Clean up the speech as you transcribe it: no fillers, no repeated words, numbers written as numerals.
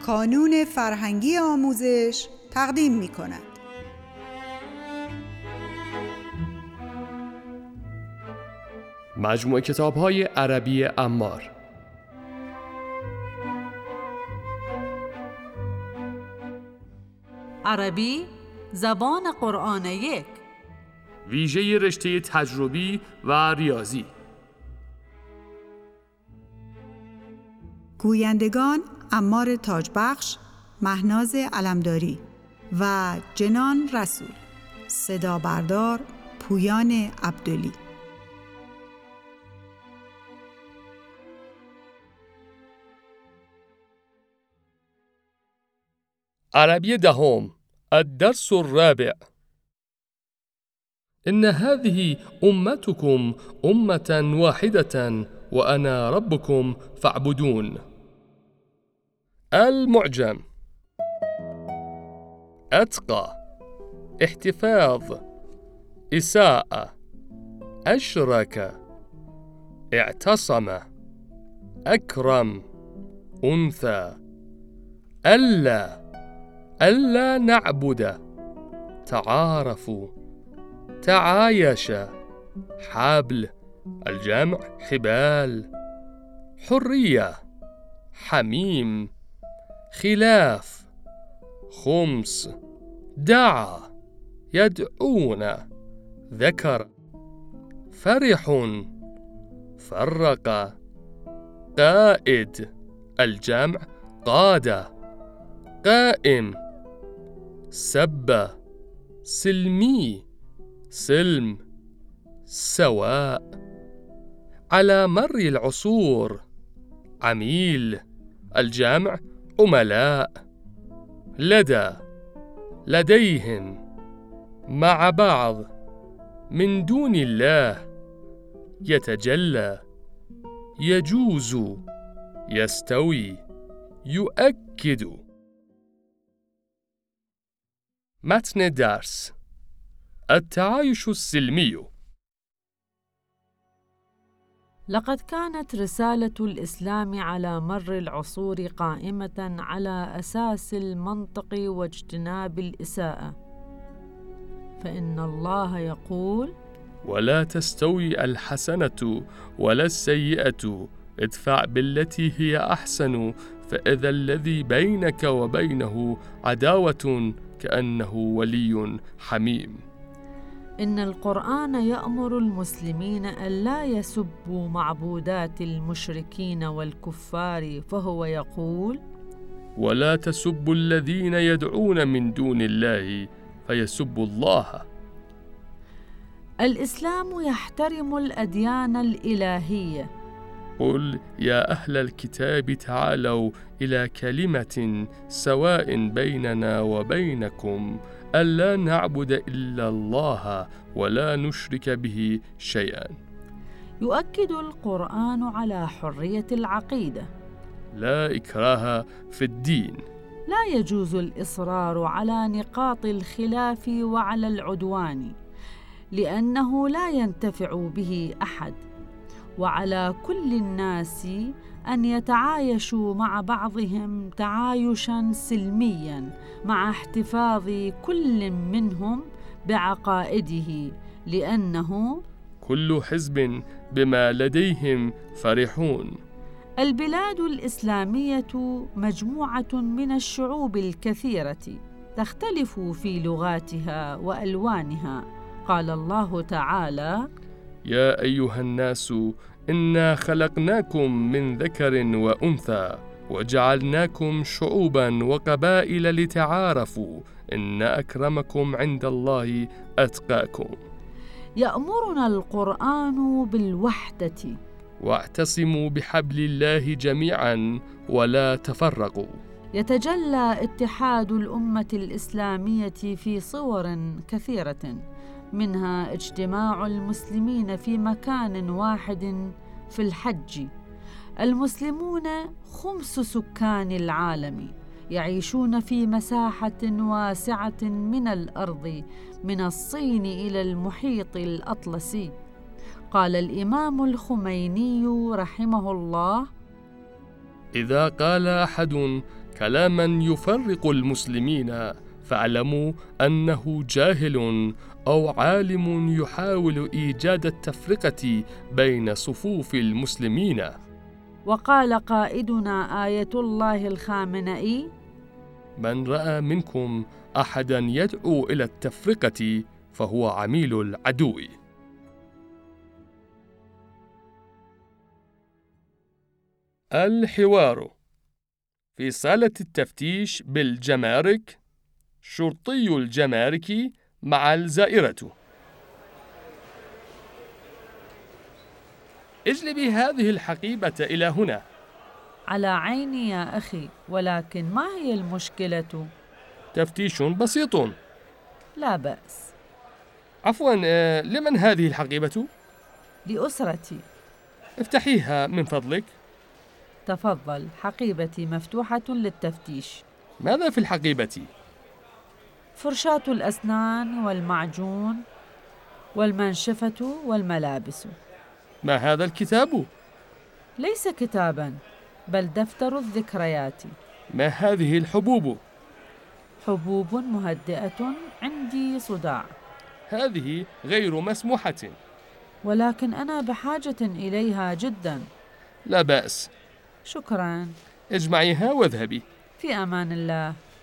کانون فرهنگی آموزش تقدیم می کند. مجموعه کتاب‌های عربی عمار. عربی زبان قرآن یک، ویژه رشته تجربی و ریاضی. گویندگان عمار تاجبخش، مهناز علمداری و جنان رسول. صدا بردار پویان عبدلی. عربي دهم. الدرس الرابع. إن هذه أمتكم أمة واحدة وأنا ربكم فاعبدون. المعجم: أتقى، احتفاظ، إساءة، أشرك، اعتصم، أكرم، أنثى، ألا نعبد، تعارفوا، تعايش، حبل، الجمع حبال، حرية، حميم، خلاف، خمس، دعا، يدعون، ذكر، فرح، فرق، قائد، الجمع قادة، قائم، سب، سلمي، سلم، سواء، على مر العصور، عميل، الجمع عملاء، لدى، لديهم، مع بعض، من دون الله، يتجلى، يجوز، يستوي، يؤكد. متن درس: التعايش السلمي. لقد كانت رسالة الإسلام على مر العصور قائمة على أساس المنطق واجتناب الإساءة، فإن الله يقول: ولا تستوي الحسنة ولا السيئة، ادفع بالتي هي أحسن، فإذا الذي بينك وبينه عداوة كأنه ولي حميم. إن القرآن يأمر المسلمين ألا يسبوا معبودات المشركين والكفار، فهو يقول: ولا تسبوا الذين يدعون من دون الله فيسبوا الله. الإسلام يحترم الأديان الإلهية. قل يا أهل الكتاب تعالوا إلى كلمة سواء بيننا وبينكم ألا نعبد إلا الله ولا نشرك به شيئا. يؤكد القرآن على حرية العقيدة. لا إكراه في الدين. لا يجوز الإصرار على نقاط الخلاف وعلى العدوان، لأنه لا ينتفع به أحد، وعلى كل الناس أن يتعايشوا مع بعضهم تعايشاً سلمياً مع احتفاظ كل منهم بعقائده، لأنه كل حزب بما لديهم فرحون. البلاد الإسلامية مجموعة من الشعوب الكثيرة تختلف في لغاتها وألوانها. قال الله تعالى: يا أيها الناس إنا خلقناكم من ذكر وأنثى وجعلناكم شعوبا وقبائل لتعارفوا إن أكرمكم عند الله أتقاكم. يأمرنا القرآن بالوحدة. واعتصموا بحبل الله جميعا ولا تفرقوا. يتجلى اتحاد الأمة الإسلامية في صور كثيرة، منها اجتماع المسلمين في مكان واحد في الحج. المسلمون خمس سكان العالم، يعيشون في مساحة واسعة من الأرض من الصين إلى المحيط الأطلسي. قال الإمام الخميني رحمه الله: إذا قال أحد كلاما يفرق المسلمين، فاعلموا أنه جاهل أو عالم يحاول إيجاد التفرقة بين صفوف المسلمين. وقال قائدنا آية الله الخامنئي: من رأى منكم أحدا يدعو إلى التفرقة فهو عميل العدو. الحوار. في صالة التفتيش بالجمارك، شرطي الجمارك مع الزائرة: اجلبي هذه الحقيبة إلى هنا. على عيني يا أخي، ولكن ما هي المشكلة؟ تفتيش بسيط. لا بأس. عفوا، لمن هذه الحقيبة؟ لأسرتي. افتحيها من فضلك. تفضل، حقيبتي مفتوحة للتفتيش. ماذا في الحقيبة؟ فرشاة الأسنان والمعجون والمنشفة والملابس. ما هذا الكتاب؟ ليس كتاباً، بل دفتر الذكريات. ما هذه الحبوب؟ حبوب مهدئة، عندي صداع. هذه غير مسموحة. ولكن أنا بحاجة إليها جداً. لا بأس. شكراً. اجمعيها واذهبي. في أمان الله.